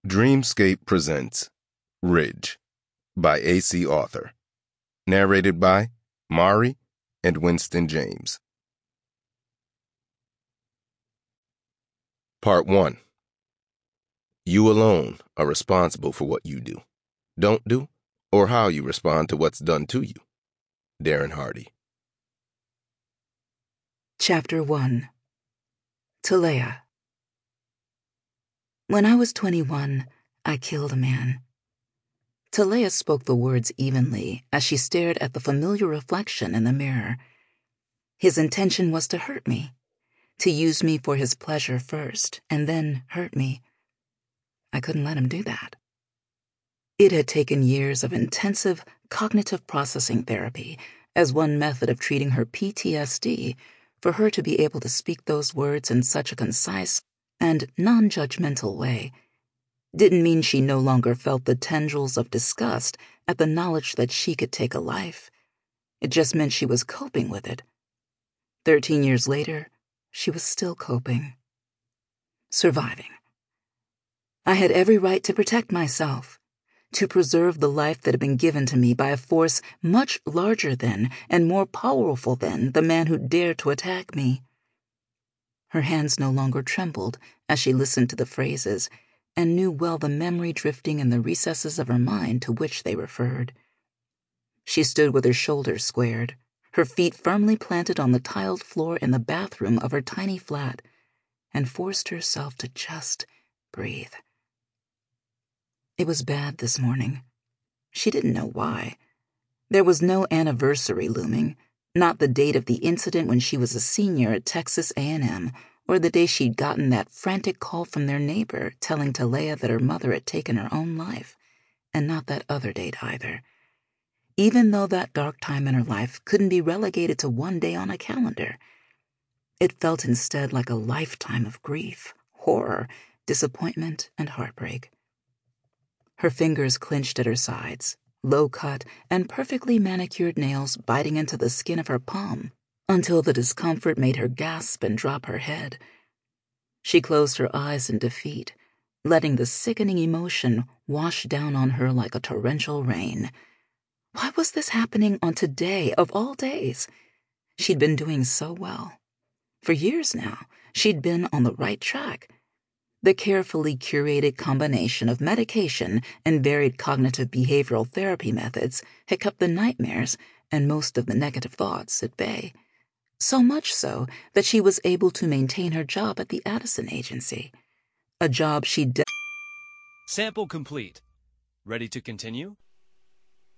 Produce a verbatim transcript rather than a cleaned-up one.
Dreamscape presents Ridge by A C Author. Narrated by Mari and Winston James. Part one. You alone are responsible for what you do, don't do, or how you respond to what's done to you. Darren Hardy. Chapter one. Talea. When I was twenty-one, I killed a man. Talea spoke the words evenly as she stared at the familiar reflection in the mirror. His intention was to hurt me, to use me for his pleasure first, and then hurt me. I couldn't let him do that. It had taken years of intensive cognitive processing therapy as one method of treating her P T S D for her to be able to speak those words in such a concise and non-judgmental way. Didn't mean she no longer felt the tendrils of disgust at the knowledge that she could take a life. It just meant she was coping with it. Thirteen years later, she was still coping. Surviving. I had every right to protect myself, to preserve the life that had been given to me by a force much larger than and more powerful than the man who dared to attack me. Her hands no longer trembled as she listened to the phrases and knew well the memory drifting in the recesses of her mind to which they referred. She stood with her shoulders squared, her feet firmly planted on the tiled floor in the bathroom of her tiny flat, and forced herself to just breathe. It was bad this morning. She didn't know why. There was no anniversary looming, not the date of the incident when she was a senior at Texas A and M, or the day she'd gotten that frantic call from their neighbor telling Talea that her mother had taken her own life, and not that other date either. Even though that dark time in her life couldn't be relegated to one day on a calendar, it felt instead like a lifetime of grief, horror, disappointment, and heartbreak. Her fingers clenched at her sides, low-cut and perfectly manicured nails biting into the skin of her palm, until the discomfort made her gasp and drop her head. She closed her eyes in defeat, letting the sickening emotion wash down on her like a torrential rain. Why was this happening on today of all days? She'd been doing so well. For years now, she'd been on the right track. The carefully curated combination of medication and varied cognitive behavioral therapy methods had kept the nightmares and most of the negative thoughts at bay. So much so that she was able to maintain her job at the Addison agency. A job she'd... Sample complete. Ready to continue?